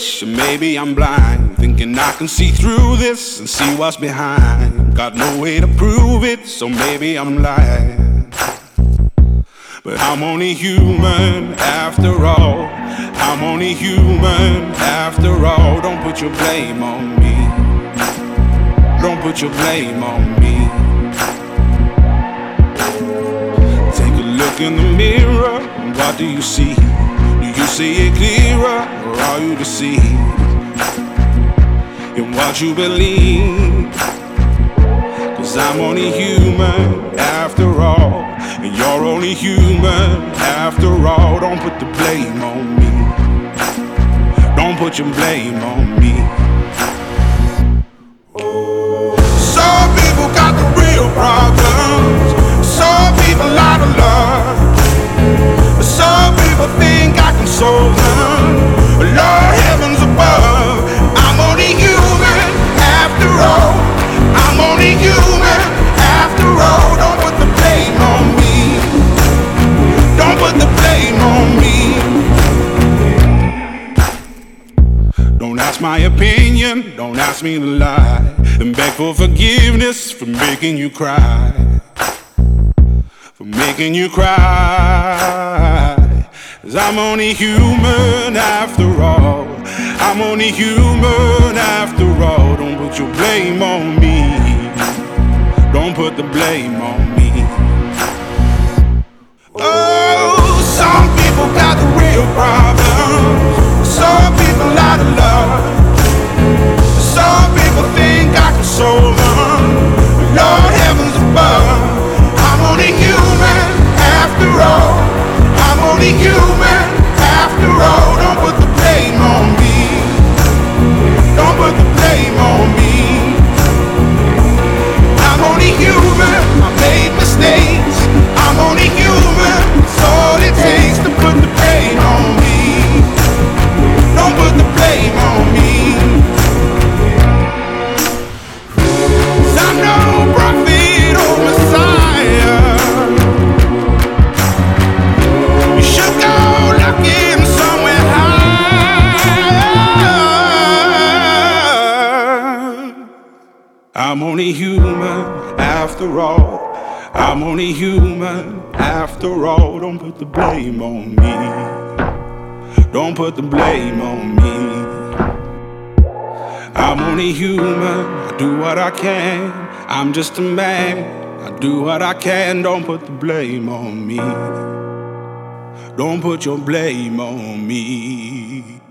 foolish, and maybe I'm blind, thinking I can see through this and see what's behind. Got no way to prove it, so maybe I'm lying. But I'm only human after all. I'm only human after all. Don't put your blame on me. Don't put your blame on me. Take a look in the mirror, what do you see? Do you see it clearer, or are you deceived in what you believe? 'Cause I'm only human after all, and you're only human after all. Don't put the blame on me. Don't put your blame on me. Some people got the real problems. Some people out of love. Some people think I can solve them. Lord, heavens above, I'm only human after all. I'm only human after all. Don't put the blame on me. Don't put the blame on me. Don't ask my opinion, don't ask me to lie, and beg for forgiveness for making you cry. For making you cry. 'Cause I'm only human after all. I'm only human after all. Don't put your blame on me. Don't put the blame on me. Oh, some people got the real problems. Some people out of love. Some people think I can solve them. Lord, heavens above, I'm only human after all. I'm only human after all. Don't put the blame on me. Don't put the blame on me. I'm only human, I made mistakes. I'm only human, it's all it takes to put the blame on me. Don't put the blame on me. 'Cause I'm no prophet or Messiah. You should go looking somewhere higher. I'm only human after all. I'm only human after all. Don't put the blame on me. Don't put the blame on me. I'm only human, I do what I can. I'm just a man, I do what I can. Don't put the blame on me. Don't put your blame on me.